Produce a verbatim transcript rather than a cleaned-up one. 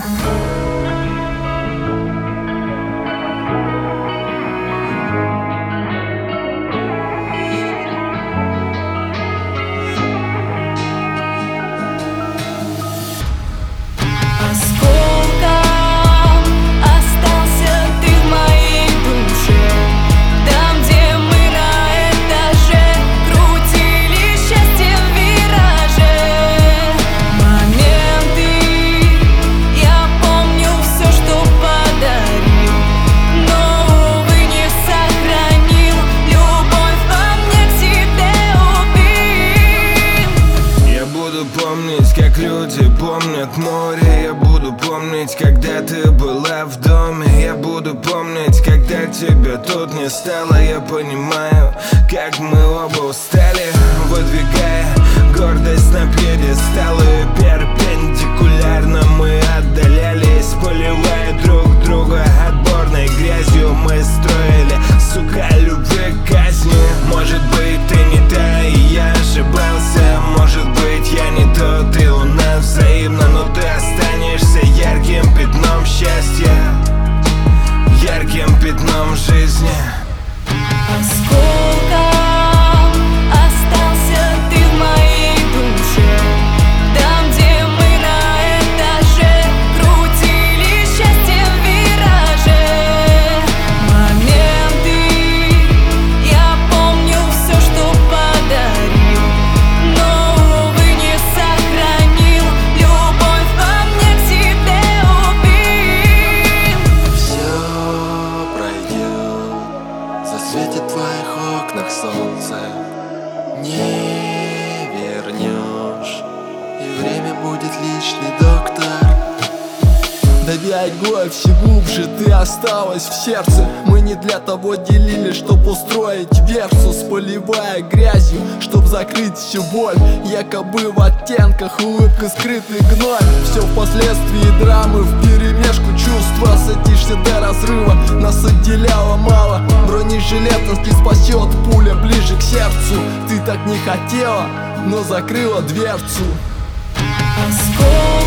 Как люди помнят море, я буду помнить, когда ты была в доме. Я буду помнить, когда тебя тут не стало. Я понимаю, как мы оба устали, выдвигая гордость на пьедестал. И перпендикулярно мы отдалялись, поливая друг друга отборной грязью. Мы строили, сука, любви казни. Может быть, ты не та, и я ошибался. Может быть, я не тот, и у нас взаимно, но ты останешься ярким пятном счастья, ярким пятном жизни. Сколько остался ты в моей душе, там, где мы на этаже крутили счастье в вираже. Моменты, я помню все, что подарил, но, увы, не сохранил. Любовь во мне к тебе убил. Все пройдет, засветит в твоих окнах солнце, не вернешь, и время будет личный доктор. Давя иглой все глубже, ты осталась в сердце. Мы не для того делили, чтоб устроить версус, поливая грязью, чтоб закрыть всю боль. Якобы в оттенках улыбка, скрытый гной. Все впоследствии драмы, вперемешку чувства. Садишься до разрыва, нас отделяло мало. Бронежилет нас не спасет, пуля ближе к сердцу. Ты так не хотела, но закрыла дверцу. Сколько